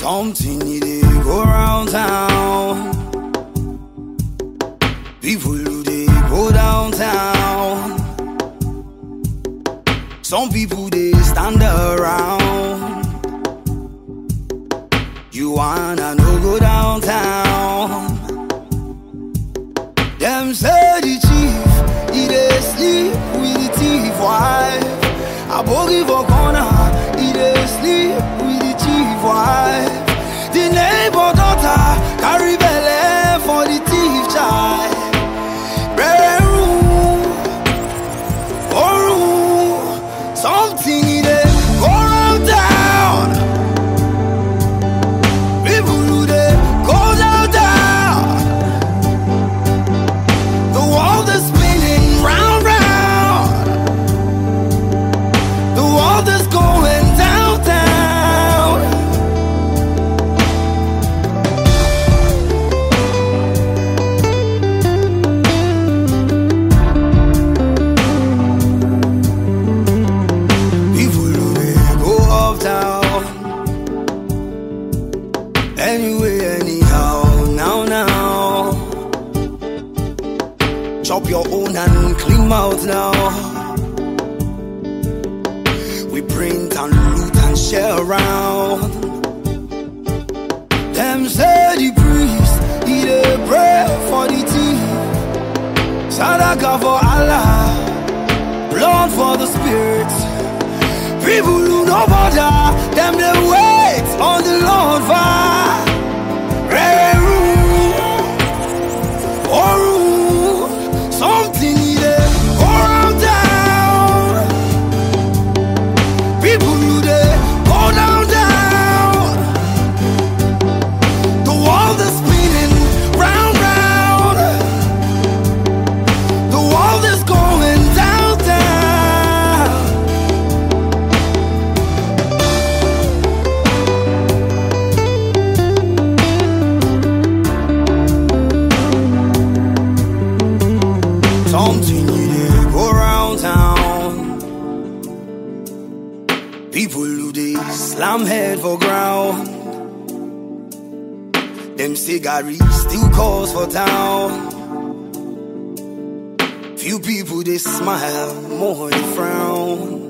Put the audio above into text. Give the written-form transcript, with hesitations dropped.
Something need go around town. People who they go downtown. Some people they stand around. You wanna no go downtown. Them say the chief, he dey sleep with the thief wife. I boogie for corner, he dey sleep with the chief wife. The neighbor daughter carry belle for the thief child. Something in it go around town. People who they go down. The world is spinning round, round. The world is going downtown. People who they go uptown. Anyway, anyhow, now. Chop your own and clean mouth now. We print and loot and share around. Them say the priest, he dey pray for the thief. Sadaka for Allah, blood for the spirit. People who no bother, them they wait on the Lord fire. Something needed go around town. People who they go down. The world is spinning round, round. The world is going downtown. Something need go around town. People who they slam head for ground. Them cigarettes still calls for town. Few people they smile, more they frown.